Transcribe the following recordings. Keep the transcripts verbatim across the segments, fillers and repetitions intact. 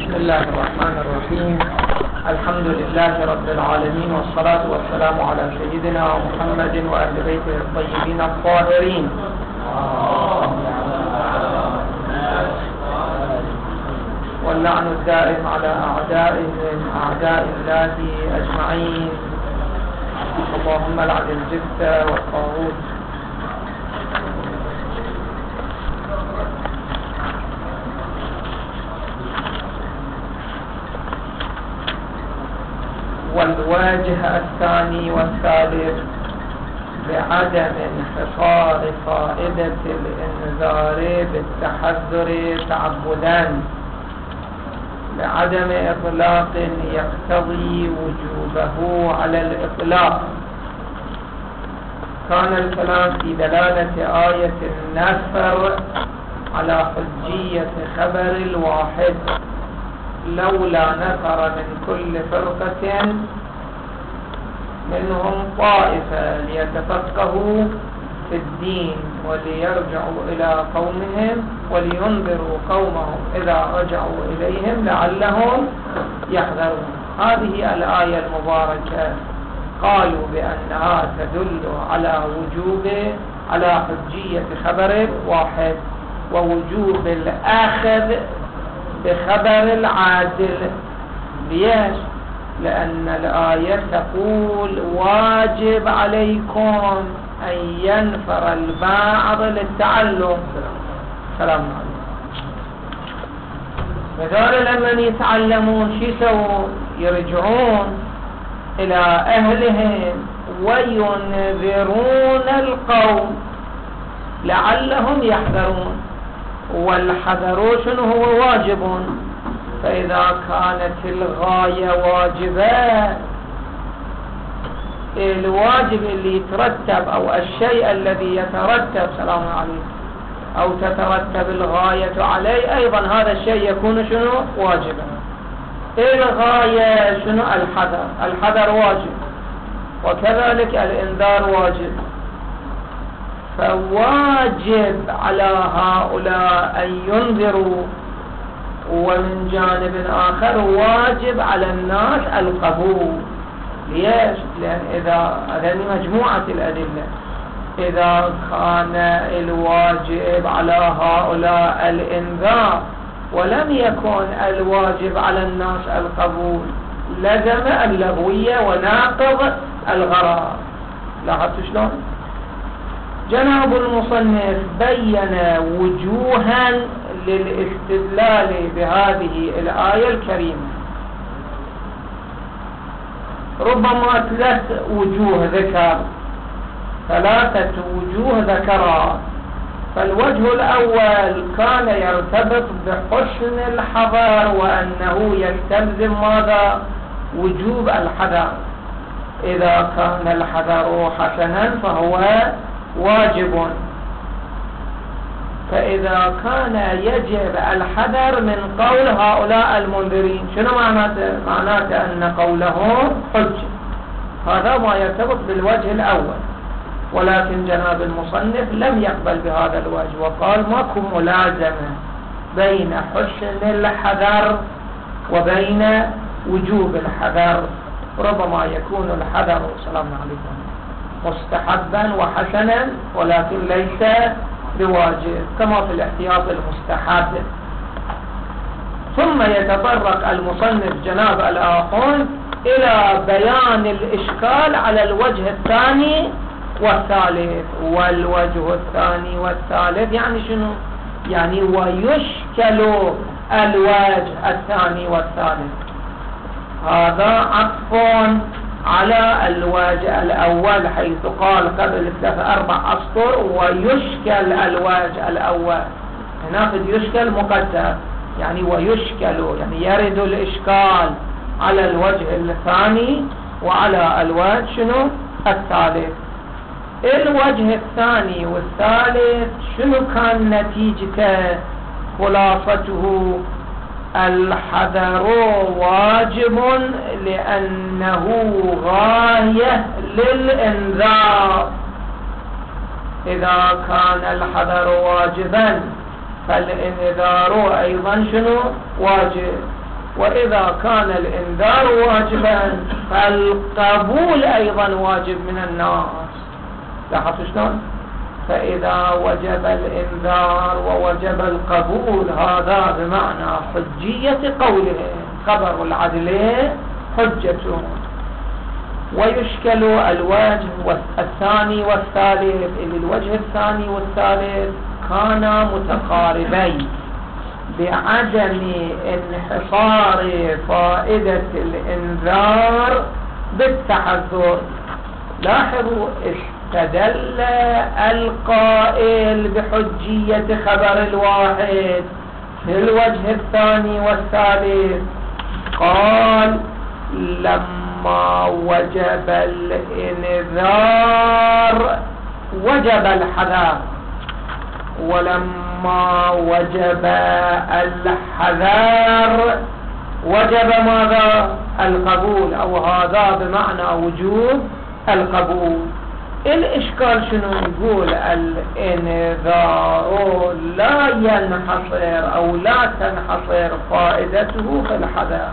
بسم الله الرحمن الرحيم. الحمد لله رب العالمين، والصلاة والسلام على سيدنا محمد وأهل بيته الطيبين الطاهرين. واللعن الدائم على أعدائهم أعداء الله أجمعين. اللهم لعن الجبت والطاغوت. والواجه الثاني والثالث بعدم انحصار فائدة الإنذار بالتحذر تعبدا، بعدم إطلاق يقتضي وجوبه على الإطلاق. كان الكلام في دلالة آية النفر على حجية خبر الواحد، لولا نفر من كل فرقة منهم طائفة ليتفقهوا في الدين وليرجعوا إلى قومهم ولينذروا قومهم إذا رجعوا إليهم لعلهم يحذرون. هذه الآية المباركة قالوا بأنها تدل على وجوب على حجية خبر واحد ووجوب الأخذ بخبر العادل. ليش؟ لأن الآية تقول واجب عليكم أن ينفر البعض للتعلم. سلام عليكم. فذول لما يتعلمون شو يسوون؟ يرجعون إلى أهلهم وينذرون القوم لعلهم يحذرون. والحذر شنو هو؟ واجب. فإذا كانت الغاية واجبة، الواجب اللي يترتب أو الشيء الذي يترتب سلام عليكم أو تترتب الغاية عليه أيضا هذا الشيء يكون شنو؟ واجبا. الغاية شنو؟ الحذر. الحذر واجب، وكذلك الإنذار واجب. فواجب على هؤلاء أن ينذروا، ومن جانب آخر واجب على الناس القبول. ليش؟ لأن إذا هذه مجموعة الأدلة، إذا كان الواجب على هؤلاء الإنذار ولم يكن الواجب على الناس القبول لزم اللغوية وناقض الغرض. لاحظت شلون؟ جناب المصنف بين وجوها للاستدلال بهذه الآية الكريمة، ربما ثلاث وجوه ذكر، ثلاثة وجوه ذكرها. فالوجه الأول كان يرتبط بحسن الحذر، وأنه يستلزم ماذا؟ وجوب الحذر. إذا كان الحذر حسنا فهو واجب. فإذا كان يجب الحذر من قول هؤلاء المنذرين، شنو معناته؟ معناته أن قولهم حجة. هذا ما يرتبط بالوجه الأول. ولكن جناب المصنف لم يقبل بهذا الوجه، وقال ماكو ملازمة بين حسن الحذر وبين وجوب الحذر. ربما يكون الحذر سلام عليكم مستحبا وحسنا، ولكن ليس بواجب، كما في الاحتياط المستحب. ثم يتطرق المصنف جناب الآخون إلى بيان الإشكال على الوجه الثاني والثالث. والوجه الثاني والثالث يعني شنو؟ يعني ويشكل الوجه الثاني والثالث. هذا عطف على الوجه الأول، حيث قال قبل ثلاثة أربع أسطر ويشكل الوجه الأول. هنا قد يشكل مقدر، يعني ويشكل يعني يرد الإشكال على الوجه الثاني وعلى الوجه شنو؟ الثالث. الوجه الثاني والثالث شنو كان نتيجته؟ خلاصته الحذر واجب لأنه غاية للإنذار. إذا كان الحذر واجبا فالإنذار أيضا شنو؟ واجب. وإذا كان الإنذار واجبا فالقبول أيضا واجب من الناس. لاحظوا شلون؟ فإذا وجب الإنذار ووجب القبول هذا بمعنى حجية قوله، خبر العدل حجة. ويشكل الوجه الثاني والثالث، إذ الوجه الثاني والثالث كانا متقاربين بعدم انحصار فائدة الإنذار بالتحذر. لاحظوا استدل القائل بحجية خبر الواحد في الوجه الثاني والثالث، قال لما وجب الإنذار وجب الحذر، ولما وجب الحذر وجب ماذا؟ القبول، أو هذا بمعنى وجوب القبول. الإشكال شنو؟ يقول الإنذار لا ينحصر أو لا تنحصر فائدته في الحذر.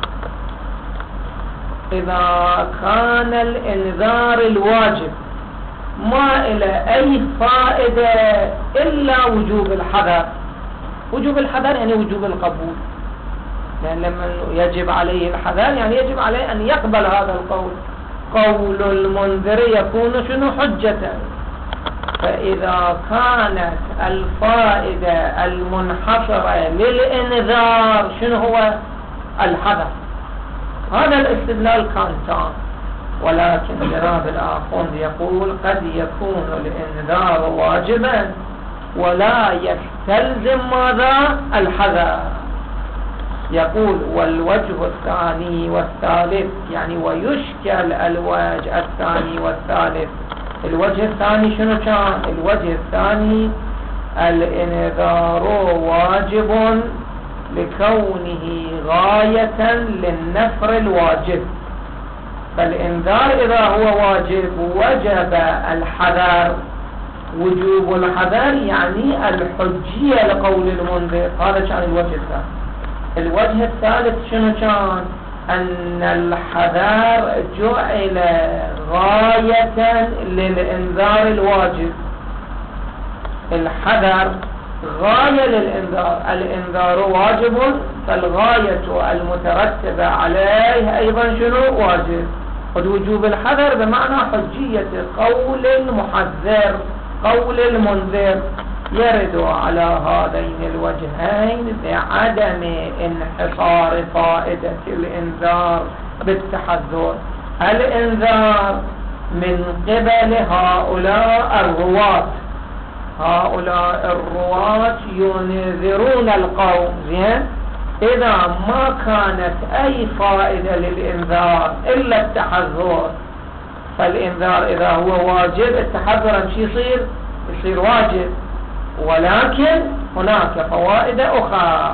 إذا كان الإنذار الواجب ما إلى أي فائدة إلا وجوب الحذر. وجوب الحذر يعني وجوب القبول، لأن لما يجب عليه الحذر يعني يجب عليه أن يقبل هذا القول. قول المنذر يكون شنو؟ حجة. فإذا كانت الفائدة المنحصرة للإنذار شنو هو؟ الحذر. هذا الاستدلال كان تام، ولكن جناب الآخوند يقول قد يكون الإنذار واجبا ولا يستلزم ماذا؟ الحذر. يقول والوجه الثاني والثالث، يعني ويشكل الوجه الثاني والثالث. الوجه الثاني شنو كان؟ الوجه الثاني الإنذار واجب لكونه غاية للنفر الواجب، فالإنذار إذا هو واجب وجب الحذر. وجوب الحذر يعني الحجية لقول المنذر. هذا كان الوجه الثاني. الوجه الثالث شنو كان؟ أن الحذر جعل غاية للإنذار الواجب. الحذر غاية للإنذار، الإنذار واجب فالغاية المترتبة عليه أيضا شنو؟ واجب. وجوب الحذر بمعنى حجية قول المحذر، قول المنذر، يرد على هذين الوجهين بعدم انحصار فائدة الإنذار بالتحذر. الإنذار من قبل هؤلاء الرواة، هؤلاء الرواة ينذرون القوم، زين؟ إذا ما كانت أي فائدة للإنذار إلا التحذر، فالإنذار إذا هو واجب التحذر مش يصير يصير واجب، ولكن هناك فوائد أخرى.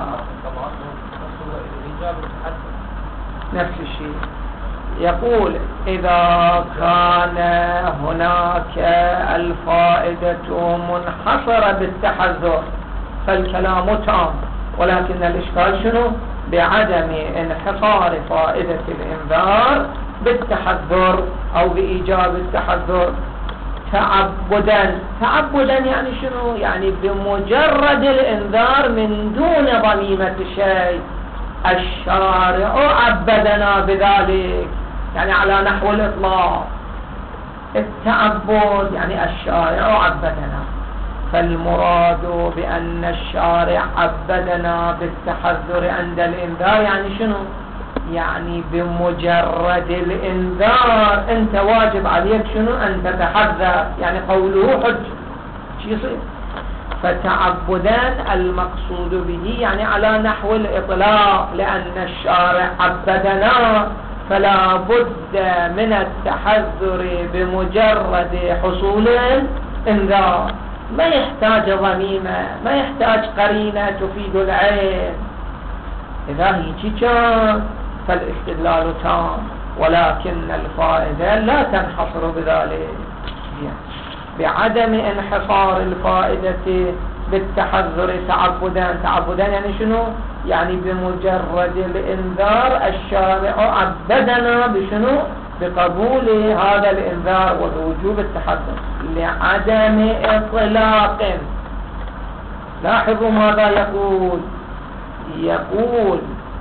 نفس الشيء يقول إذا كان هناك الفائدة منحصرة بالتحذر فالكلام تام، ولكن الإشكال شنو؟ بعدم انحصار فائدة الإنذار بالتحذر أو بإيجاب التحذر تعبدا. تعبدا يعني شنو؟ يعني بمجرد الإنذار من دون ضميمة شيء. الشارع عبدنا بذلك، يعني على نحو الإطلاق. التعبد يعني الشارع عبدنا، فالمراد بأن الشارع عبدنا بالتحذر عند الإنذار يعني شنو؟ يعني بمجرد الإنذار أنت واجب عليك شنو؟ أن تتحذر، يعني قوله حج شو يصير؟ فتعبدان المقصود به يعني على نحو الإطلاق، لأن الشارع عبدنا فلا بد من التحذر بمجرد حصول الإنذار. ما يحتاج ضميمة، ما يحتاج قرينة تفيد العين. إذا هيك كان فالاستدلال تام، ولكن الفائدة لا تنحصر بذلك. بعدم انحصار الفائدة بالتحذر تعبدا. تعبدا يعني شنو؟ يعني بمجرد الإنذار الشارع عبدنا بشنو؟ بقبول هذا الإنذار وبوجوب التحذر لعدم إطلاق. لاحظوا ماذا يقول. يقول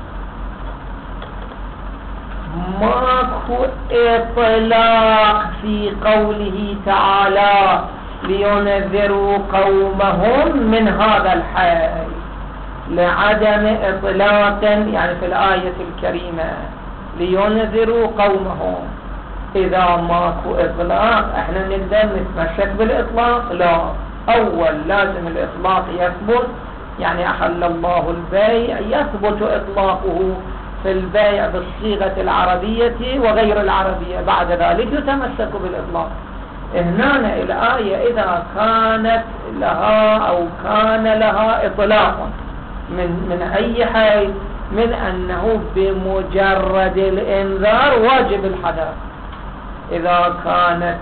ماكو إطلاق في قوله تعالى لينذروا قومهم من هذا الحي، لعدم إطلاق يعني في الآية الكريمة لينذروا قومهم. إذا ماكو إطلاق احنا نقدر نتمسك بالإطلاق؟ لا، أول لازم الإطلاق يثبت، يعني أحل الله البيع يثبت إطلاقه في البيع بالصيغة العربية وغير العربية، بعد ذلك يتمسك بالإطلاق. هنا الآية إذا كانت لها أو كان لها إطلاق من من أي حيث، من أنه بمجرد الإنذار واجب الحذر. إذا كانت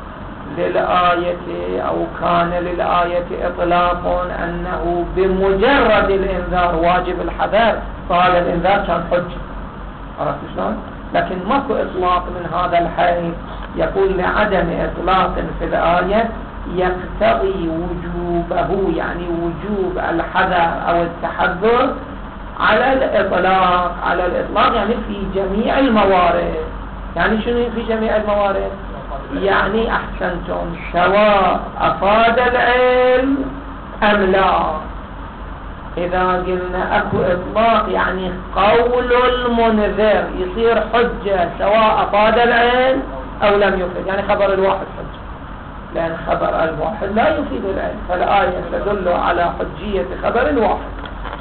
للآية أو كان للآية إطلاق أنه بمجرد الإنذار واجب الحذر، فهذا الإنذار كان حجة. عرفت شلون؟ لكن ماكو إطلاق من هذا الحيث. يقول لعدم إطلاق في الآية يقتضي وجوبه، يعني وجوب الحذر أو التحذر على الإطلاق. على الإطلاق يعني في جميع الموارد. يعني شنو في جميع الموارد؟ يعني أحسنتم، سواء أفاد العلم أم لا. إذا قلنا أكو إطلاق يعني قول المنذر يصير حجة سواء أفاد العلم أو لم يفيد، يعني خبر الواحد حجة، لأن خبر الواحد لا يفيد العلم، فالآية تدل على حجية خبر الواحد.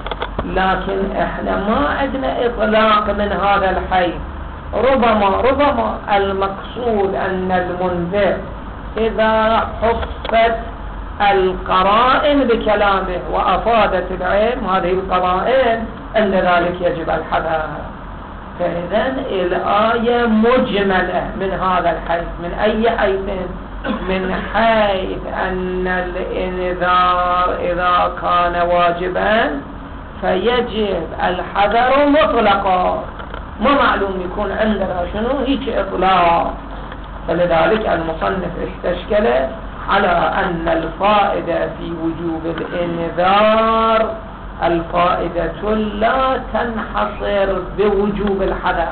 لكن إحنا ما عندنا إطلاق من هذا الحيث. ربما ربما المقصود أن المنذر إذا حفت القرائن بكلامه وأفادت العلم هذه القرائن أن ذلك يجب الحذر. فإذا الآية مجملة من هذا الحيث. من أي حيث؟ من حيث أن الإنذار إذا كان واجبا فيجب الحذر مطلقا، ما معلوم يكون عندنا شنو هيك إطلاق. فلذلك المصنف استشكل على أن الفائدة في وجوب الإنذار الفائدة لا تنحصر بوجوب الحذر.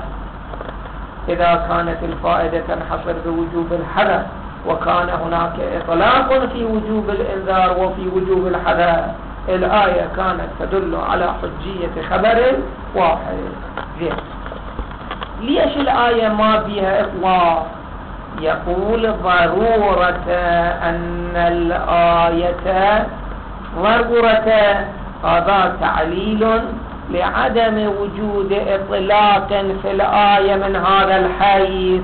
إذا كانت الفائدة تنحصر بوجوب الحذر وكان هناك إطلاق في وجوب الإنذار وفي وجوب الحذر، الآية كانت تدل على حجية خبر واحد. زين، ليش الآية ما فيها إطلاق؟ يقول ضرورة أن الآية ضرورة هذا تعليل لعدم وجود إطلاق في الآية من هذا الحيث.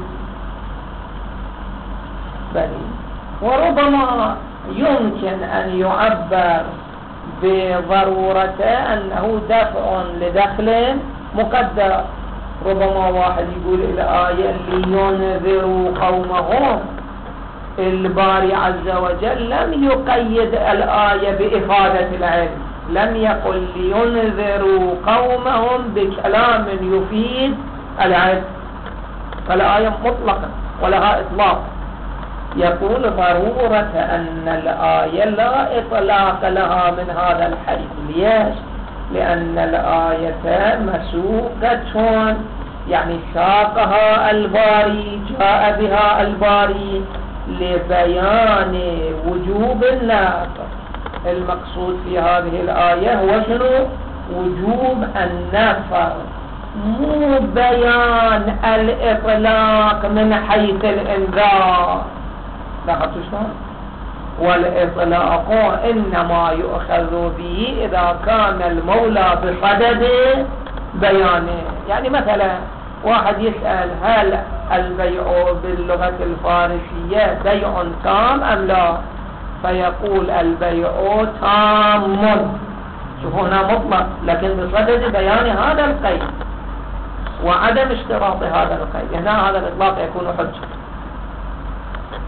بل وربما يمكن أن يعبر بضرورة أنه دفع لدخل مقدر. ربما واحد يقول الآية لينذروا قومهم، الباري عز وجل لم يقيد الآية بإفادة العلم، لم يقل لينذروا قومهم بكلام يفيد العلم، فالآية مطلقة ولها إطلاق. يقول ضرورة أن الآية لا إطلاق لها من هذا الحيث. ليش؟ لأن الآية مسوقة، يعني ساقها الباري، جاء بها الباري لبيان وجوب النفر. المقصود في هذه الآية هو شنو؟ وجوب النفر، مو بيان الإطلاق من حيث الإنذار. لاحظتوا شلون؟ والإطلاق إنما يؤخذ به إذا كان المولى بصدد بيانه. يعني مثلا واحد يسأل هل البيع باللغة الفارسية بيع تام أم لا؟ فيقول البيع تام، شوفوا هنا مطلق لكن بصدد بيان هذا القيد وعدم اشتراط هذا القيد، هنا هذا الإطلاق يكون حجة.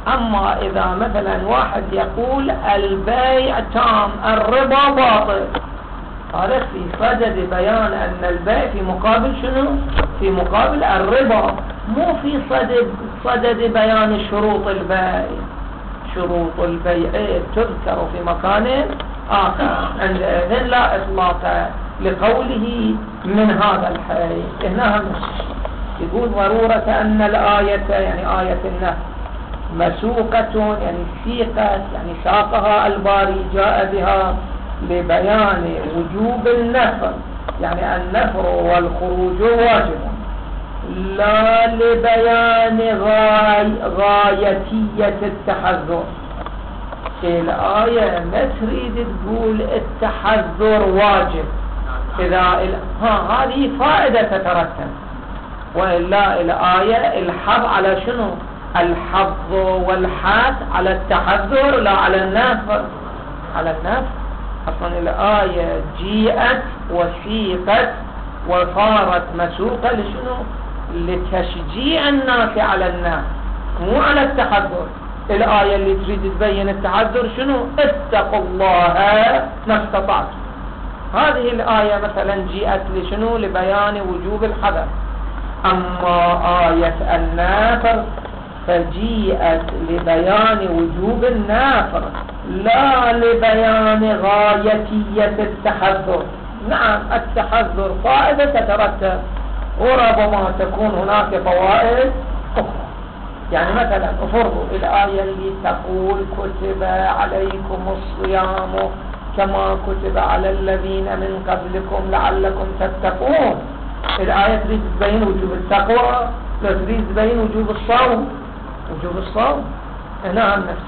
أما إذا مثلا واحد يقول البيع تام الربا باطل، هذا في صدد بيان أن البيع في مقابل شنو؟ في مقابل الربا، مو في صدد صدد بيان شروط البيع. شروط البيع تذكر في مكان آخر، عندئذ لا إطلاق لقوله من هذا الحيث. هنا يقول ضرورة أن الآية يعني آية النفس مسوقة يعني سيقت يعني ساقها الباري جاء بها لبيان وجوب النفر، يعني النفر والخروج واجب، لا لبيان غاي غايتية التحذر. الآية ما تريد تقول التحذر واجب، إذا ها هذه فائدة تترتب، وإلا الآية الحظ على شنو؟ الحظ والحث على التحذر لا على النفر. على النفر أصلا الآية جيئت وسيقت وصارت مسوقة لشنو؟ لتشجيع الناس على النفر مو على التحذر. الآية اللي تريد تبين التحذر شنو؟ اتقوا الله ما استطعتم. هذه الآية مثلا جيئت لشنو؟ لبيان وجوب الحذر. أما آية النافر فجيئت لبيان وجوب النافر لا لبيان غايتية التحذر. نعم التحذر فائدة تترتب، وربما تكون هناك فوائد أخرى. يعني مثلا افرضوا الآية اللي تقول كتب عليكم الصيام كما كتب على الذين من قبلكم لعلكم تتقون، الآية تريد تبين وجوب التقوى، لا تريد تبين وجوب الصوم. وجوب الصوم هنا نفس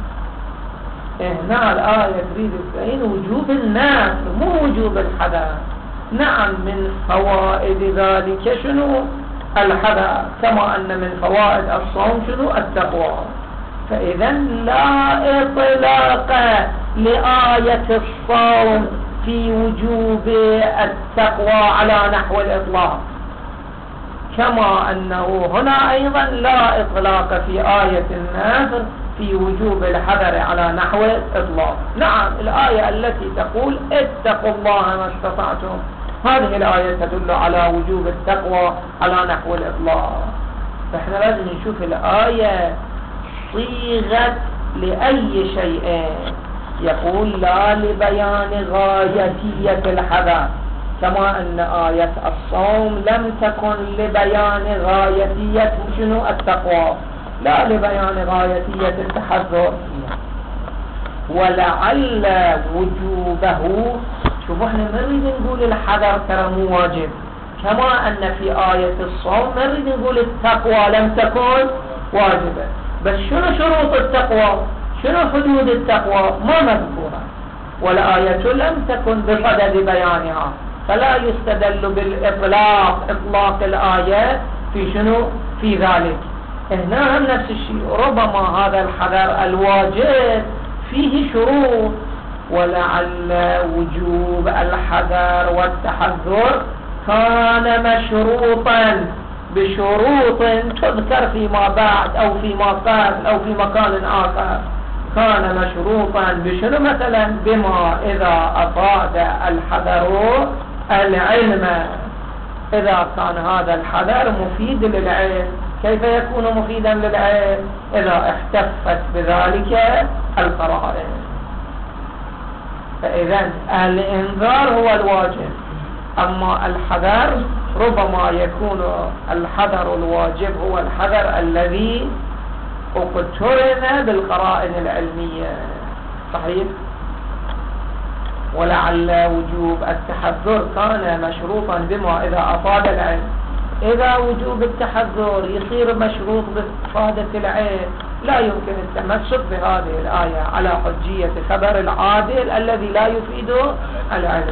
الشيء، هنا الآية تريد تبين وجوب النفر مو وجوب الحذر. نعم من فوائد ذلك شنو؟ الحذر، كما أن من فوائد الصوم شنو؟ التقوى. فإذا لا إطلاق لآية الصوم في وجوب التقوى على نحو الإطلاق، كما أنه هنا أيضا لا إطلاق في آية النفر في وجوب الحذر على نحو الإطلاق. نعم الآية التي تقول اتقوا الله ما استطعتم، هذه الآية تدل على وجوب التقوى على نحو الإطلاق. فإحنا لازم نشوف الآية صيغت لأي شيء. يقول لا لبيان غايتية الحذر، كما أن آية الصوم لم تكن لبيان غايتية شنو؟ التقوى، لا لبيان غايتية التحذر. ولعل وجوبه، شوفوا احنا ما نريد نقول الحذر ترى مو واجب، كما أن في آية الصوم ما نريد نقول التقوى لم تكن واجبة. بس شنو شروط التقوى؟ شنو حدود التقوى؟ ما مذكورة، والآية لم تكن بصدد بيانها، فلا يستدل بالإطلاق إطلاق الآية في شنو؟ في ذلك. هنا هم نفس الشيء، ربما هذا الحذر الواجب فيه شروط، ولعل وجوب الحذر والتحذر كان مشروطا بشروط تذكر فيما بعد أو فيما قبل أو في مكان آخر. كان مشروطا بشنو مثلا؟ بما إذا أفاد الحذر العلم. إذا كان هذا الحذر مفيد للعلم، كيف يكون مفيدا للعلم؟ إذا احتفت بذلك القرائن. فإذا الإنذار هو الواجب، أما الحذر ربما يكون الحذر الواجب هو الحذر الذي اقترن بالقرائن العلمية. صحيح؟ ولعل وجوب التحذر كان مشروطا بما إذا أفاد العلم. إذا وجوب التحذر يصير مشروط بإفادة العلم، لا يمكن التمسك بهذه الآية على حجية خبر العادل الذي لا يفيد العلم.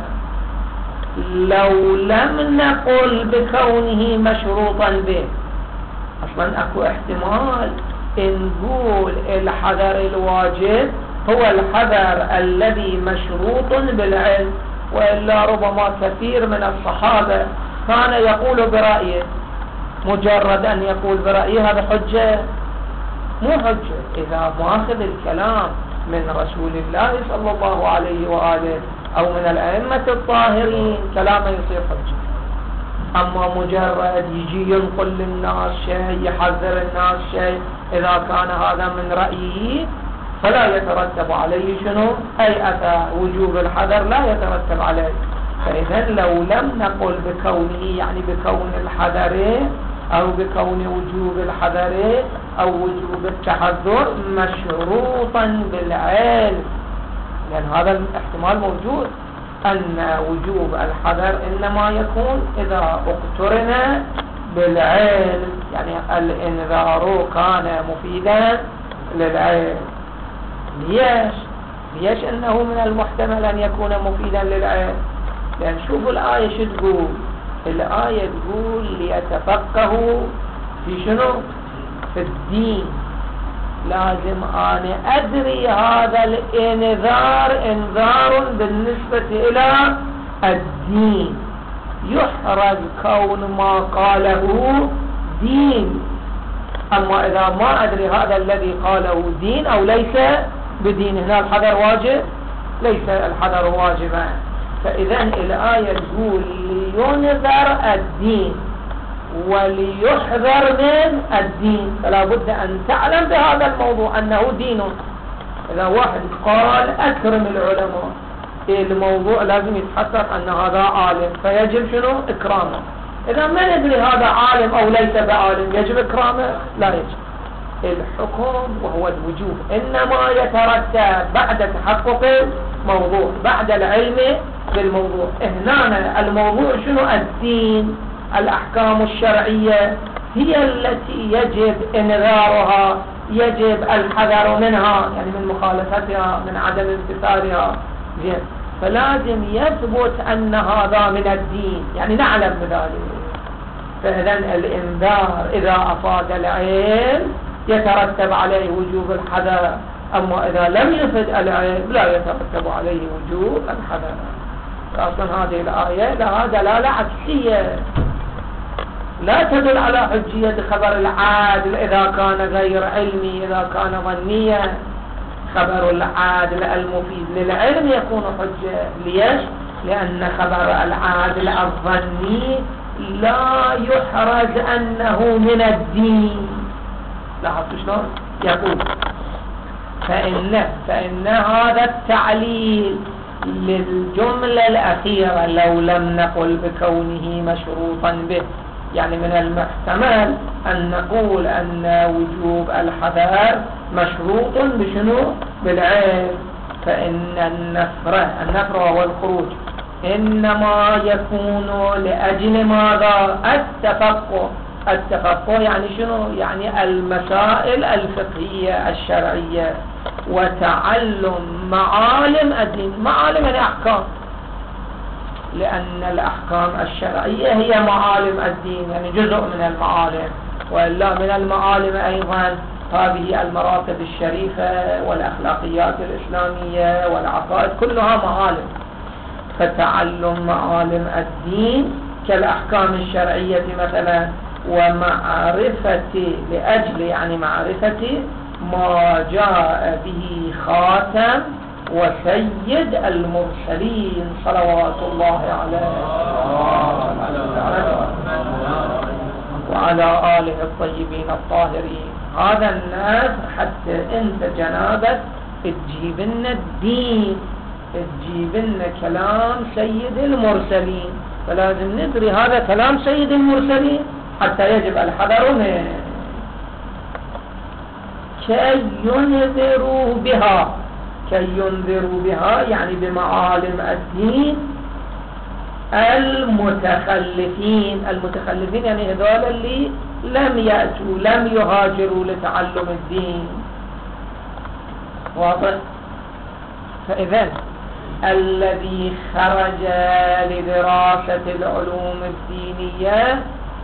لو لم نقل بكونه مشروطا به، أصلا أكو احتمال نقول الحذر الواجب هو الحذر الذي مشروط بالعلم، وإلا ربما كثير من الصحابة كان يقول برأيه، مجرد أن يقول برأيه هذا حجة؟ مو حجة. إذا ماخذ الكلام من رسول الله صلى الله عليه وآله أو من الأئمة الطاهرين كلامه يصير حجة. أما مجرد يجي ينقل للناس شيء، يحذر الناس شيء، إذا كان هذا من رأيه فلا يترتب عليه شنو؟ أي أتى وجوب الحذر لا يترتب عليه. فإذا لو لم نقل بكونه يعني بكون الحذر أو بكون وجوب الحذر أو وجوب التحذر مشروطا بالعلم، لأن هذا الاحتمال موجود أن وجوب الحذر إنما يكون إذا اقترن بالعلم، يعني الإنذار كان مفيدا للعلم. ليش؟ ليش أنه من المحتمل أن يكون مفيدا للعلم؟ لأن شوفوا الآية شو تقول. الآية تقول ليتفقهوا في شنو؟ في الدين. لازم أنا أدري هذا الإنذار إنذار بالنسبة إلى الدين، يحرز كون ما قاله دين. أما إذا ما أدري هذا الذي قاله دين أو ليس بدين، هنا الحذر واجب؟ ليس الحذر واجبا. فإذا الآية تقول لينذر الدين وليحذر من الدين، فلا بد أن تعلم بهذا الموضوع أنه دين. إذا واحد قال أكرم العلماء، الموضوع لازم يتحقق أن هذا عالم، فيجب شنو؟ إكرامه. إذا ما ندري هذا عالم أو ليس بعالم يجب إكرامه؟ لا يجب. الحكم وهو الوجوب إنما يترتب بعد تحقق الموضوع، بعد العلم بالموضوع. هنا الموضوع شنو؟ الدين. الأحكام الشرعية هي التي يجب إنذارها، يجب الحذر منها، يعني من مخالفتها، من عدم امتثالها. فلازم يثبت أن هذا من الدين، يعني نعلم بذلك. فإذا الإنذار إذا أفاد العلم يترتب عليه وجوب الحذر، أما إذا لم يفد العلم لا يترتب عليه وجوب الحذر. أصلا هذه الآية لها دلالة عكسية، لا تدل على حجية خبر العادل إذا كان غير علمي، إذا كان ظنيا. خبر العادل المفيد للعلم يكون حجة. ليش؟ لأن خبر العادل الظني لا يحرز أنه من الدين. لاحظتوا شلون؟ يقول فإن, فإن هذا التعليل للجملة الأخيرة لو لم نقل بكونه مشروطا به، يعني من المحتمل أن نقول أن وجوب الحذر مشروط بشنو؟ بالعلم. فإن النفر النفر هو الخروج إنما يكون لأجل ماذا؟ التفقه. التفقه يعني شنو؟ يعني المسائل الفقهية الشرعية وتعلم معالم الدين. معالم الأحكام، لأن الأحكام الشرعية هي معالم الدين، يعني جزء من المعالم. وإلا من المعالم أيضا هذه المراتب الشريفة والأخلاقيات الإسلامية والعقائد كلها معالم. فتعلم معالم الدين كالأحكام الشرعية مثلا، ومعرفة لأجل يعني معرفة ما جاء به خاتم وسيد المرسلين صلوات الله عليه وعلى آله الطيبين الطاهرين. هذا الناس حتى انت جنابك تجيب لنا الدين، تجيب لنا كلام سيد المرسلين، فلازم ندري هذا كلام سيد المرسلين حتى يجب الحذر منه. كي ينذروا بها، كي ينذروا بها يعني بمعالم الدين المتخلفين. المتخلفين يعني هذول اللي لم يأتوا لم يهاجروا لتعلم الدين. واضح؟ فإذا الذي خرج لدراسة العلوم الدينية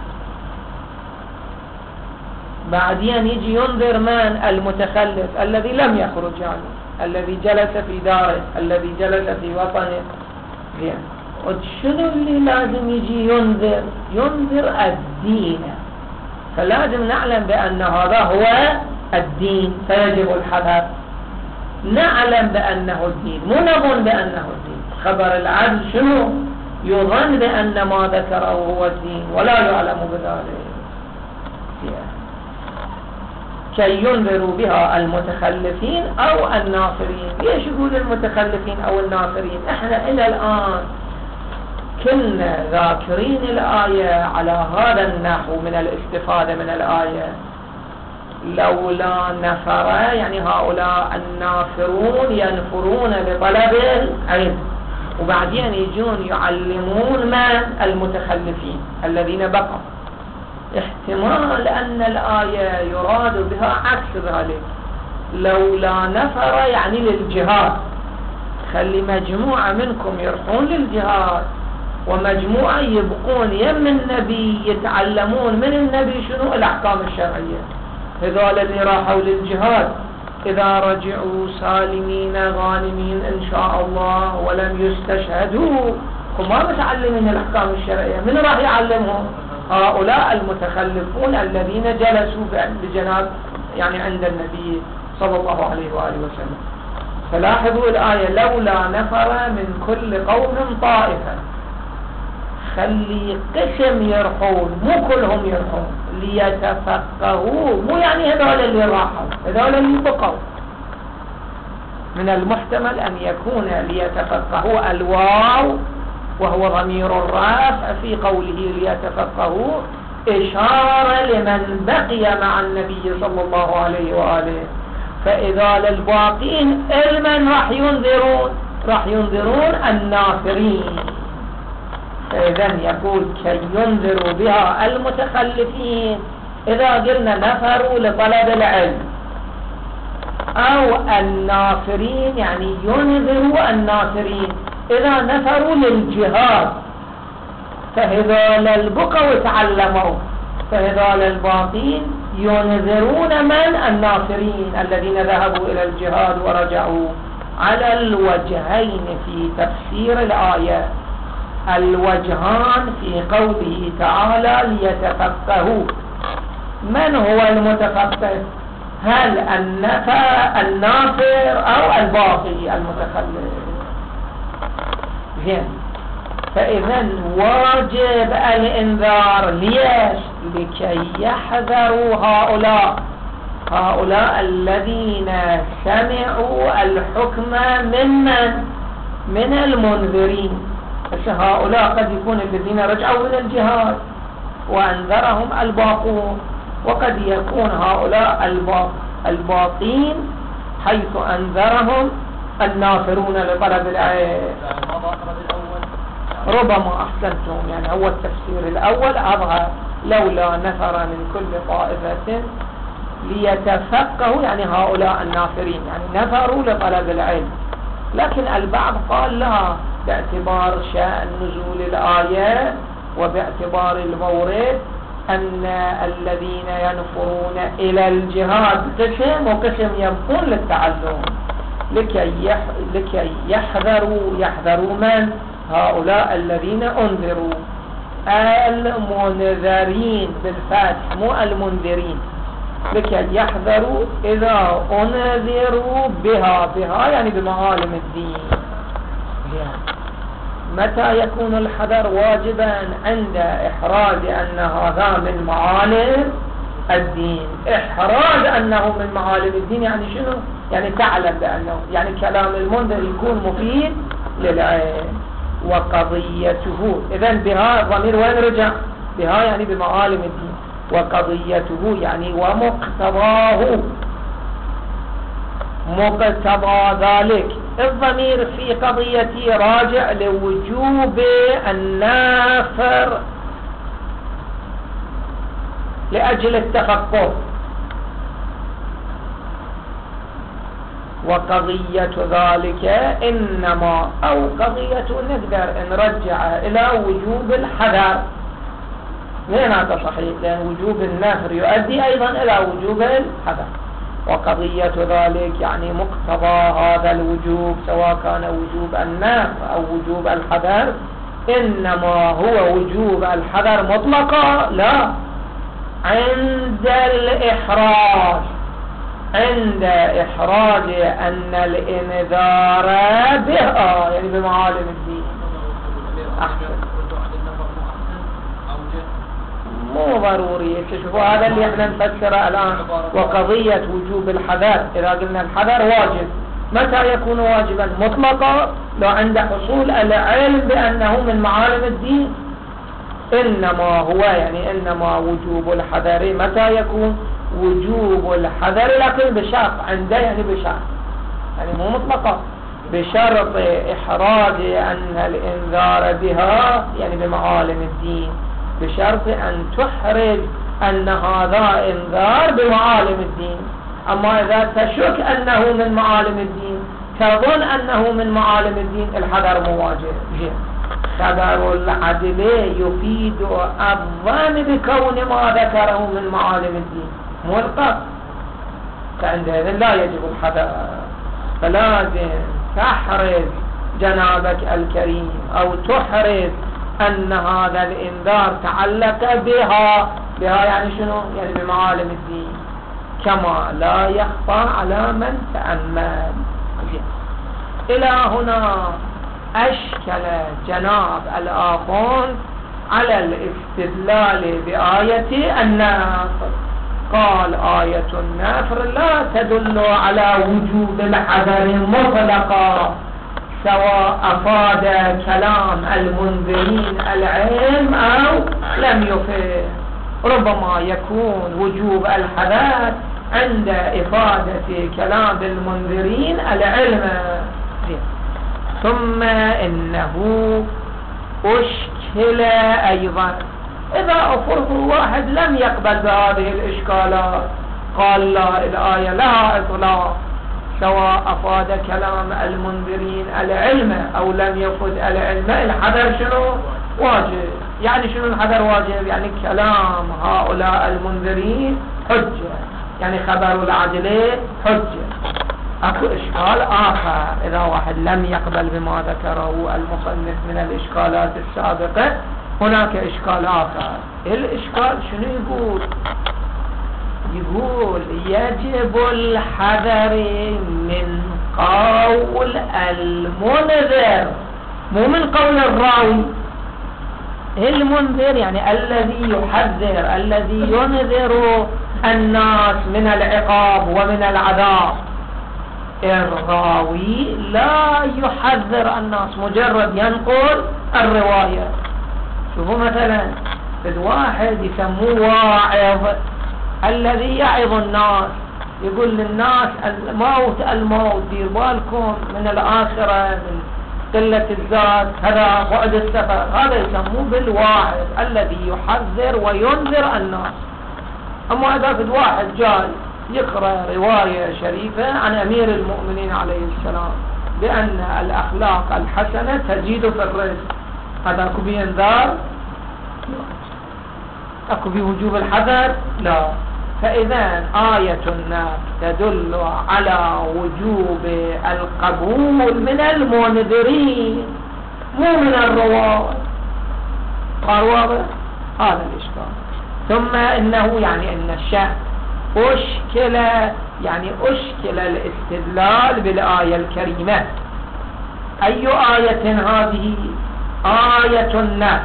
بعدين يجي ينظر من؟ المتخلف الذي لم يخرج، يعني الذي جلس في داره، الذي جلس في وطنه. شنو اللي لازم يجي ينذر؟ ينذر الدين. فلازم نعلم بأن هذا هو الدين فيجب الحذر. نعلم بأنه الدين، مو نظن بأنه الدين. خبر العدل شنو؟ يظن بأن ما ذكره هو الدين ولا يعلم بذلك. كي ينذروا بها المتخلفين أو الناصرين. ليش يقول المتخلفين أو الناصرين؟ احنا إلى الآن كنا ذاكرين الآية على هذا النحو من الاستفادة من الآية. لولا نفر يعني هؤلاء النافرون ينفرون لطلب العلم، وبعدين يجون يعلمون من؟ المتخلفين الذين بقوا. احتمال أن الآية يراد بها عكس ذلك. لولا نفر يعني للجهاد، خلي مجموعة منكم يروحون للجهاد ومجموعة يبقون يم النبي يتعلمون من النبي شنو؟ الأحكام الشرعية. هذول اللي راحوا للجهاد إذا رجعوا سالمين غانمين إن شاء الله ولم يستشهدوا، هم ما متعلمين الأحكام الشرعية، من راح يعلمهم؟ هؤلاء المتخلفون الذين جلسوا بجناب يعني عند النبي صلى الله عليه وآله وسلم. فلاحظوا الآية لولا نفر من كل قوم طائفة، خلي قسم يرحون مو كلهم يرحون، ليتفقهوا، مو يعني هذول اللي راحوا، هذول اللي بقوا. من المحتمل أن يكون ليتفقهوا الواو وهو ضمير الرافع في قوله ليتفقهوا إشارة لمن بقي مع النبي صلى الله عليه وآله. فإذا للباقين المن راح ينذرون؟ راح ينذرون الناصرين. فإذا يقول كي ينذروا بها المتخلفين. إذا قلنا نفروا لطلب العلم، أو الناصرين يعني ينذروا الناصرين إذا نفروا للجهاد، فهذول البقوا وتعلموا، فهذول الباقين ينذرون من؟ الناصرين الذين ذهبوا إلى الجهاد ورجعوا. على الوجهين في تفسير الآية. الوجهان في قوله تعالى ليتفقهوا، من هو المتفقه؟ هل النفر الناصر أو الباقي المتخلف؟ زين. فإذا واجب الإنذار. ليش؟ لكي يحذروا هؤلاء هؤلاء الذين سمعوا الحكم ممن؟ من المنذرين. هؤلاء قد يكون الذين رجعوا من الجهاد وأنذرهم الباقون، وقد يكون هؤلاء الباقين حيث أنذرهم الناصرون لطلب العلم. ربما أحسنتم، يعني هو التفسير الأول أظهر لولا نفر من كل طائفة ليتفقهوا، يعني هؤلاء الناصرين يعني نفروا لطلب العلم. لكن البعض قال لا، باعتبار شأن نزول الآية وباعتبار المورد أن الذين ينفرون إلى الجهاد قسم وقسم يبقون للتعلم، لكي يح... لكي يحذروا يحذروا من؟ هؤلاء الذين أنذروا، المنذرين بالفتح مو المنذرين، لكي يحذروا إذا أنذروا بها بها يعني بمعالم الدين. متى يكون الحذر واجبا؟ عند إحراز أن هذا من معالم الدين. إحراز أنه من معالم الدين يعني شنو؟ يعني تعلم بأنه، يعني كلام المنذر يكون مفيد للعلم. وقضيته إذن بها ضمير وين رجع؟ بها يعني بمعالم الدين. وقضيته يعني ومقتضاه، مقتضى ذلك. الضمير في قضيتي راجع لوجوب النافر لأجل التفقه. وقضية ذلك إنما، أو قضية نقدر نرجع إلى وجوب الحذر، لأن هذا صحيح، لأن وجوب النفر يؤدي أيضا إلى وجوب الحذر. وقضية ذلك يعني مقتضى هذا الوجوب، سواء كان وجوب النفر أو وجوب الحذر، إنما هو وجوب الحذر مطلقا لا، عند الإحراج عند إحراج أن الإنذار بها يعني بمعالم الدين. أحسن، مو ضروري. شوفوا هذا اللي احنا نفسره الآن. وقضية وجوب الحذر، إذا قلنا الحذر واجب، متى يكون واجبا؟ مطلقا لو عند حصول العلم بأنه من معالم الدين. إنما هو يعني إنما وجوب الحذر متى يكون؟ وجوب الحذر لكن بشرط، عنده يعني بشرط، يعني مو مطلقا، بشرط إحراج أن الإنذار بها يعني بمعالم الدين، بشرط أن تحرج أن هذا إنذار بمعالم الدين. أما إذا تشك أنه من معالم الدين، تظن أنه من معالم الدين، الحذر مواجه. خبر العدل يفيد الظن بكون ما ذكره من معالم الدين، مو القصد، فعندئذ لا يجب الحذر. فلازم تحرز جنابك الكريم أو تحرز أن هذا الإنذار تعلق بها، بها يعني شنو؟ يعني بمعالم الدين، كما لا يخفى على من تأمل. إلى هنا أشكل جناب الآخوند على الاستدلال بآية النفر. قال آية النفر لا تدل على وجوب الحذر مطلقا، سواء أفاد كلام المنذرين العلم أو لم يفيد. ربما يكون وجوب الحذر عند إفادة كلام المنذرين العلم. ثم إنه أشكل أيضا، إذا أفرض واحد لم يقبل بهذه الإشكالات، قال لا، الآية لها إطلاق، سواء أفاد كلام المنذرين العلم أو لم يفد العلم، الحذر شنو؟ واجب. يعني شنو الحذر واجب؟ يعني كلام هؤلاء المنذرين حجة، يعني خبر العدل حجة. أكو إشكال آخر، إذا واحد لم يقبل بما ذكره المصنف من الإشكالات السابقة، هناك إشكال آخر. الإشكال شنو يقول؟ يقول يجب الحذر من قول المنذر، مو من قول الراوي. المنذر يعني الذي يحذر، الذي ينذر الناس من العقاب ومن العذاب. الراوي لا يحذر الناس، مجرد ينقل الرواية. شوفوا مثلا الواحد يسموه واعظ، الذي يعظ الناس، يقول للناس الموت الموت، دير بالكم من الآخرة، من قلة الزاد، هذا بعد السفر، هذا يسموه بالواعظ الذي يحذر وينذر الناس. أما إذا في واحد جاي يقرأ رواية شريفة عن أمير المؤمنين عليه السلام بأن الأخلاق الحسنة تزيد في الرزق، هذا أكو بيه انذار؟ أكو بيه وجوب الحذر؟ لا. فإذا آية النفر تدل على وجوب القبول من المنذرين مو من الرواة. قال واضح؟ هذا الإشكال. ثم إنه يعني إن الشأن أشكل، يعني أشكل الاستدلال بالآية الكريمة. أي آية هذه؟ آية النفر.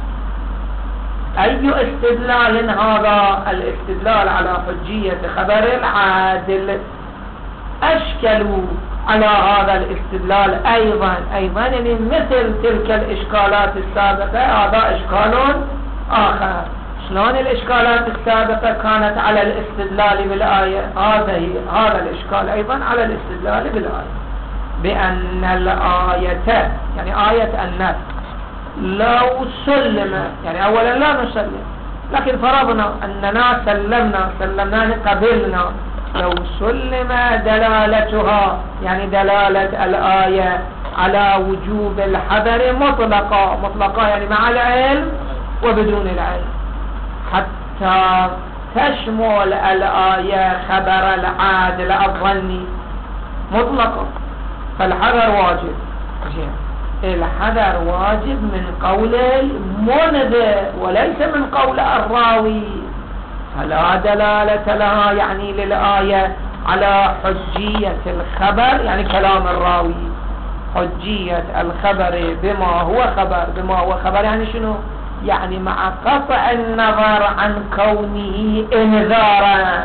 أي استدلال هذا؟ الاستدلال على حجية خبر العادل. أشكلوا على هذا الاستدلال أيضا أيضا يعني مثل تلك الإشكالات السابقة، هذا إشكال آخر. شلون الإشكالات السابقة كانت على الاستدلال بالآية، هذا هذا الإشكال أيضا على الاستدلال بالآية، بأن الآية يعني آية النفر لو سلم، يعني أولا لا نسلم، لكن فرضنا أننا سلمنا سلمنا قبلنا، لو سلم دلالتها يعني دلالة الآية على وجوب الحذر مطلقة، مطلقة يعني مع العلم وبدون العلم، حتى تشمل الآية خبر العادل الظني مطلقة، فالحذر واجب. الحذر واجب من قول المنذر وليس من قول الراوي، فلا دلالة لها يعني للآية على حجية الخبر، يعني كلام الراوي، حجية الخبر بما هو خبر. بما هو خبر يعني شنو؟ يعني مع قطع النظر عن كونه انذارا.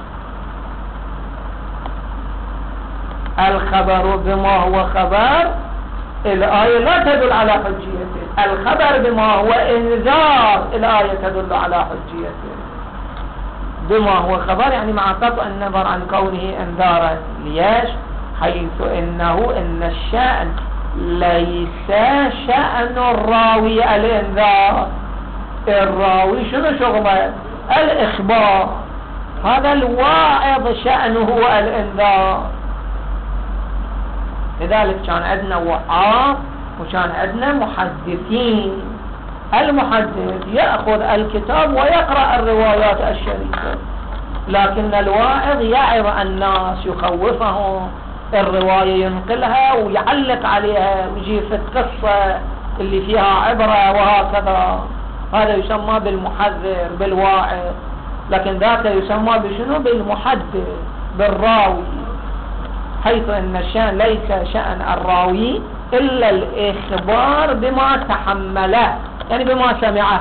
الخبر بما هو خبر، الآية لا تدل على حجيته. الخبر بما هو انذار، الآية تدل على حجيته. بما هو خبر يعني مع قطع النظر عن كونه انذارا. ليش؟ حيث انه ان الشأن ليس شأن الراوي الانذار. الراوي شنو شغله؟ الاخبار. هذا الواعظ شأنه الانذار. لذلك كان عندنا وعاظ وكان عندنا محدثين. المحدث يأخذ الكتاب ويقرأ الروايات الشريفة، لكن الواعظ يعظ الناس، يخوفهم، الرواية ينقلها ويعلق عليها ويجي في القصة اللي فيها عبرة وهكذا. هذا يسمى بالمحذر بالواعظ. لكن ذاك يسمى بشنو؟ بالمحدث بالراوي. حيث ان الشأن ليس شأن الراوي الا الاخبار بما تحمله، يعني بما سمعه.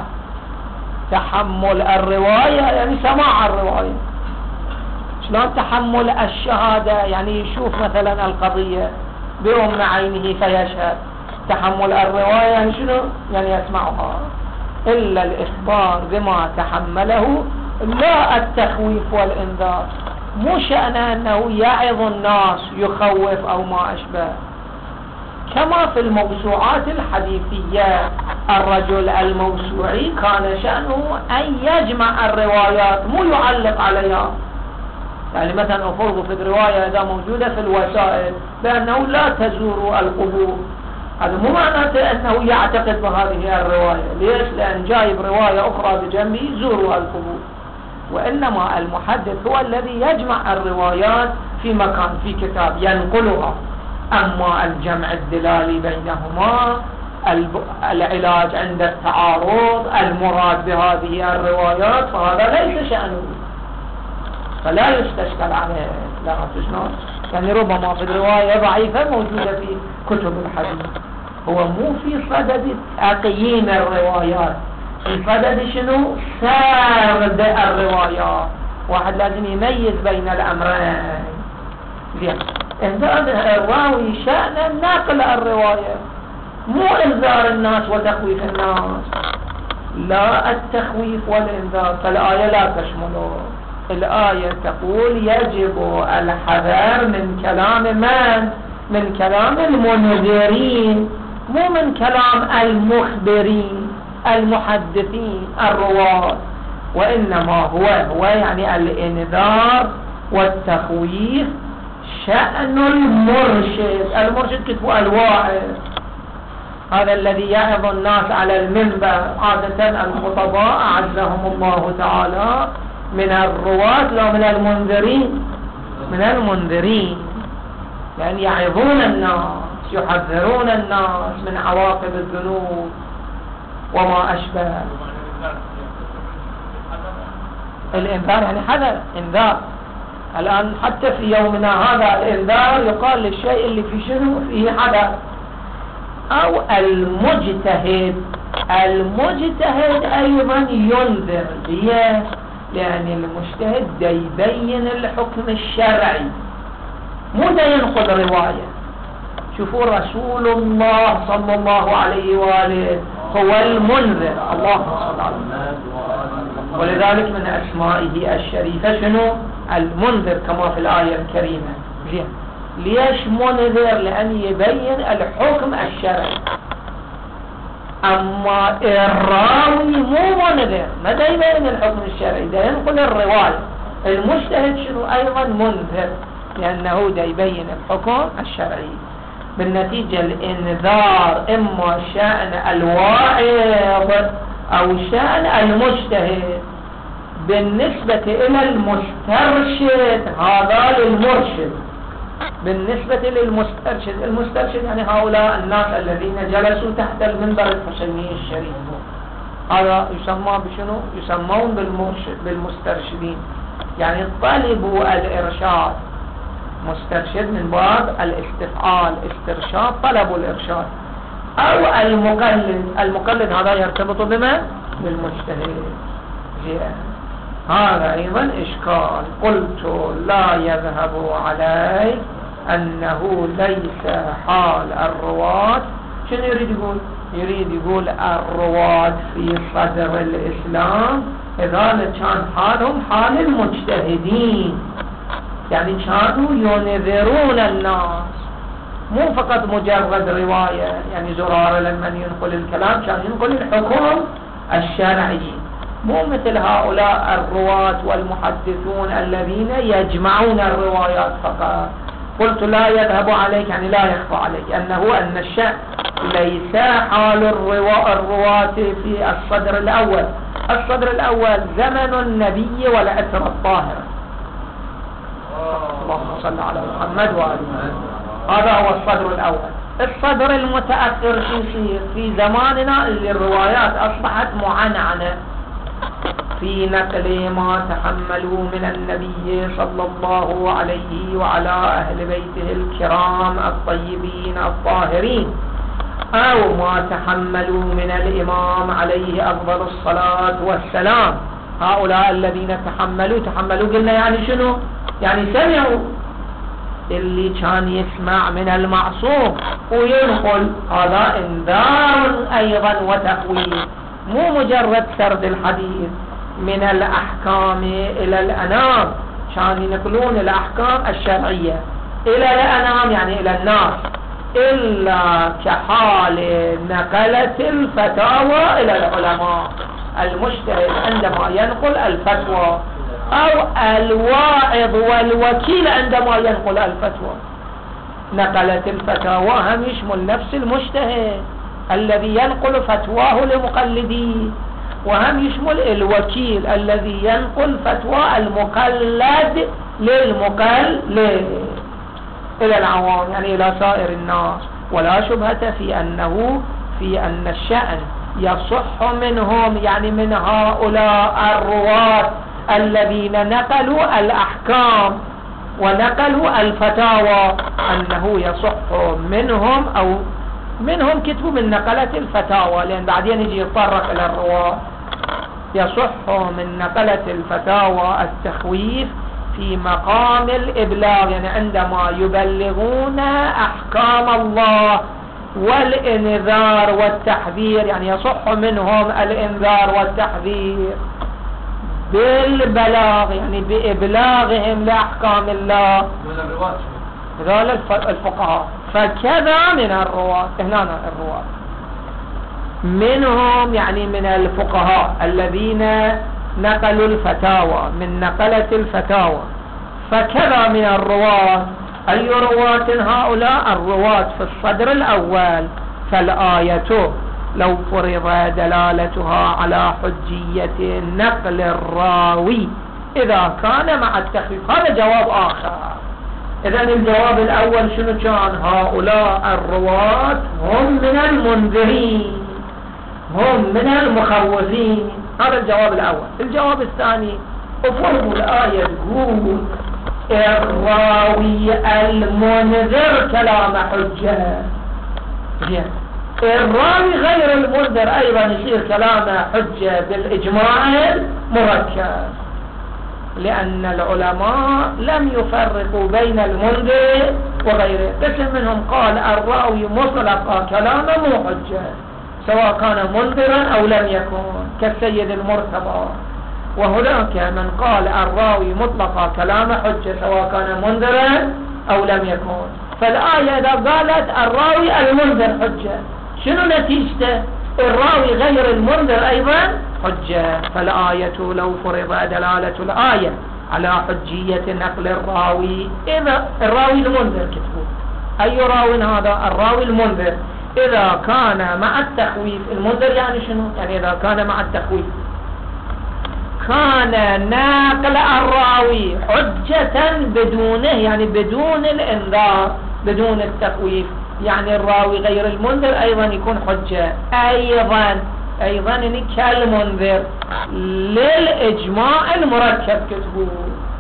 تحمل الرواية يعني سماع الرواية. شلون تحمل الشهادة؟ يعني يشوف مثلا القضية بأم عينه فيشهد. تحمل الرواية يعني شنو؟ يعني يسمعها. إلا الإخبار بما تحمله، لا التخويف والإنذار. مو شأنه أنه يعظ الناس يخوف أو ما أشبه. كما في الموسوعات الحديثية، الرجل الموسوعي كان شأنه أن يجمع الروايات مو يعلق عليها. يعني مثلا أفرض في الرواية إذا موجودة في الوسائل بأنه لا تزور القبور، هذا مو معناته أنه يعتقد بهذه الرواية. ليش؟ لأن جايب رواية أخرى بجنبه زوروا القبور. وإنما المحدث هو الذي يجمع الروايات في مكان، في كتاب ينقلها. أما الجمع الدلالي بينهما، العلاج عند التعارض، المراد بهذه الروايات، فهذا ليس شأنه، فلا يستشكل عليه. لا تشنو يعني ربما في الرواية ضعيفة موجودة في كتب الحديث، هو مو في صدد تقييم الروايات، في صدد شنو؟ سرد الروايات. واحد لازم يميز بين الأمرين. زين، انذار الراوي شأن نقل الرواية، مو انذار الناس وتخويف الناس. لا التخويف والانذار، فالآية لا تشمله. الآية تقول يجب الحذر من كلام من؟ من كلام المنذرين، مو من كلام المخبرين المحدثين الرواة. وإنما هو هو يعني الانذار والتخويف شأن المرشد. المرشد كتبه الواعظ، هذا الذي يعظ الناس على المنبر. عادة الخطباء أعزهم الله تعالى من الرواة لا من المنذرين، من المنذرين، يعني يعظون الناس، يحذرون الناس من عواقب الذنوب وما أشبه. الإنذار يعني حذر، إنذار. الآن حتى في يومنا هذا الإنذار يقال للشيء اللي في شنو فيه حذر. أو المجتهد، المجتهد أيضا ينذر. ليه؟ لأن المجتهد دا يبين الحكم الشرعي، مو دا ينقل رواية. شوفوا رسول الله صلى الله عليه وآله هو المنذر، الله صلى الله عليه وسلم. ولذلك من أسمائه الشريفة شنو؟ المنذر كما في الآية الكريمة. زين، ليش منذر؟ لأن يبين الحكم الشرعي. أما الراوي مو منذر، ما دا يبين الحكم الشرعي، دا ينقل الرواية. المجتهد شنو؟ أيضا منذر، لأنه دا يبين الحكم الشرعي. بالنتيجة الإنذار إما شأن الواعظ أو شأن المجتهد. بالنسبة إلى المسترشد هذا للمرشد. بالنسبة للمسترشد، المسترشد يعني هؤلاء الناس الذين جلسوا تحت المنبر الحسيني الشريف، هذا يسمى بشنو؟ يسمون بالمرشد بالمسترشدين. يعني طلبوا الإرشاد، مسترشد من باب الاستفعال، استرشاد طلبوا الإرشاد. أو المقلد، المقلد هذا يرتبط بما؟ بالمجتهد. هذا أيضا إشكال. قلت لا يذهب علي أنه ليس حال الرواة. شنو يريد يقول؟ يريد يقول الرواة في صدر الإسلام إذا كان حالهم حال المجتهدين، يعني كانوا ينذرون الناس، مو فقط مجرد رواية. يعني زرارة لما ينقل الكلام كان ينقل الحكم الشرعي، مو مثل هؤلاء الرواة والمحدثون الذين يجمعون الروايات فقط. قلت لا يذهب عليك يعني لا يخفى عليك أنه أن الشأن ليس حال الرواة في الصدر الأول. الصدر الأول زمن النبي والعترة الطاهرة. اللهم صل على محمد وآله. هذا هو الصدر الأول. الصدر المتأخر يصير في زماننا اللي الروايات أصبحت معنعنة في نقل ما تحملوا من النبي صلى الله عليه وعلى أهل بيته الكرام الطيبين الطاهرين، أو ما تحملوا من الإمام عليه أفضل الصلاة والسلام. هؤلاء الذين تحملوا تحملوا قلنا يعني شنو؟ يعني سمعوا، اللي كان يسمع من المعصوم وينقل، هذا انذار أيضا وتخويف، مو مجرد سرد الحديث من الأحكام إلى الأنام. كان ينقلون الأحكام الشرعية إلى الأنام يعني إلى الناس، إلا كحال نقلة الفتاوى إلى العلماء. المجتهد عندما ينقل الفتوى، أو الواعظ والوكيل عندما ينقل الفتوى. نقلة الفتاوى هم يشمل نفس المجتهد الذي ينقل فتواه لمقلديه، وهم يشمل الوكيل الذي ينقل فتوى المقلد للمقلد إلى العوام، يعني إلى سائر الناس. ولا شبهة في أنه في أن الشأن يصح منهم، يعني من هؤلاء الرواة الذين نقلوا الأحكام ونقلوا الفتاوى، أنه يصح منهم أو منهم كتبوا من نقلة الفتاوى، لأن بعدين يجي يتطرق إلى الرواة. يصح من نقلة الفتاوى التخويف في مقام الإبلاغ، يعني عندما يبلغون أحكام الله والإنذار والتحذير، يعني يصح منهم الإنذار والتحذير بالبلاغ، يعني بإبلاغهم لأحكام الله. هذول الفقهاء. فكذا من الرواة، هنا الرواة منهم يعني من الفقهاء الذين نقلوا الفتاوى من نقلة الفتاوى. فكذا من الرواة. أي رواة هؤلاء؟ الرواة في الصدر الأول. فالآية لو فرض دلالتها على حجية نقل الراوي إذا كان مع التخفيف. هذا جواب آخر. إذن الجواب الأول شنو كان؟ هؤلاء الرواة هم من المنذرين، هم من المخوفين. هذا الجواب الأول. الجواب الثاني، افرضوا الآية تقول الراوي المنذر كلام حجة، الراوي غير المنذر أيضا يصير كلام حجة بالإجماع المركب، لأن العلماء لم يفرقوا بين المنذر وغيره. قسم منهم قال الراوي مطلق كلامه مو حجة سواء كان منذرا أو لم يكن، كالسيد المرتضى. وهناك من قال الراوي مطلق كلامه حجة سواء كان منذرا أو لم يكن. فالآية إذا قالت الراوي المنذر حجة، شنو نتيجته؟ الراوي غير المنذر أيضا حجة. فالآية لو فرض دلالة الآية على حجية نقل الراوي، إذا الراوي المنذر كتبوا أي راوي هذا؟ الراوي المنذر. إذا كان مع التخويف، المنذر يعني شنو؟ يعني إذا كان مع التخويف كان ناقل الراوي حجة بدونه، يعني بدون الإنذار بدون التخويف، يعني الراوي غير المنذر أيضا يكون حجة أيضا أيضا يعني كالمنذر للإجماع المركب كتبوه.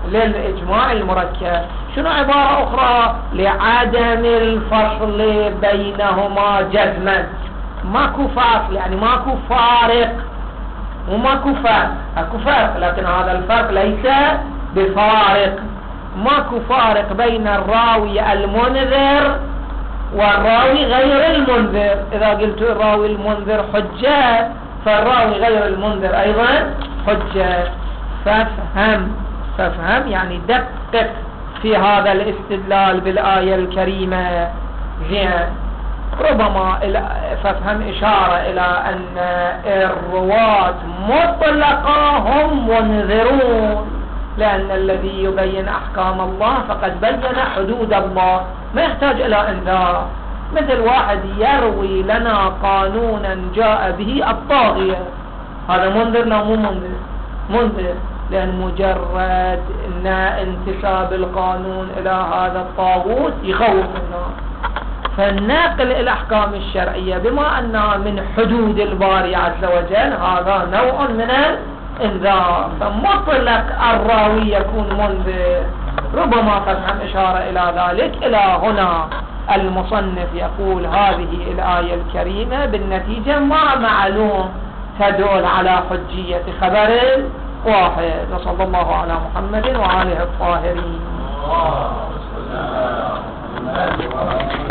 للإجماع المركب. شنو عبارة أخرى؟ لعدم الفصل بينهما جزما. ماكو فصل يعني ماكو فارق، وماكو فرق، اكو فرق لكن هذا الفرق ليس بفارق. ماكو فارق بين الراوي المنذر والراوي غير المنذر. إذا قلت الراوي المنذر حجة فالراوي غير المنذر أيضا حجة. فافهم فافهم يعني دقق في هذا الاستدلال بالآية الكريمة. زين، ربما فافهم إشارة إلى أن الرواة مطلقا هم منذرون، لأن الذي يبين أحكام الله فقد بين حدود الله، ما يحتاج إلى إنذار. مثل واحد يروي لنا قانونا جاء به الطاغية، هذا منذر لا مو منذر؟ منذر، لأن مجرد أن انتساب القانون إلى هذا الطاغوت يخوف الناس. فالناقل الأحكام الشرعية بما أنها من حدود الباري عز وجل هذا نوع من الإنذار، فمطلق الراوي يكون منذر. ربما تفهم إشارة إلى ذلك. إلى هنا المصنف يقول هذه الآية الكريمة بالنتيجة ما معلوم تدل على حجية خبر واحد. وصلى الله على محمد وآله الطاهرين.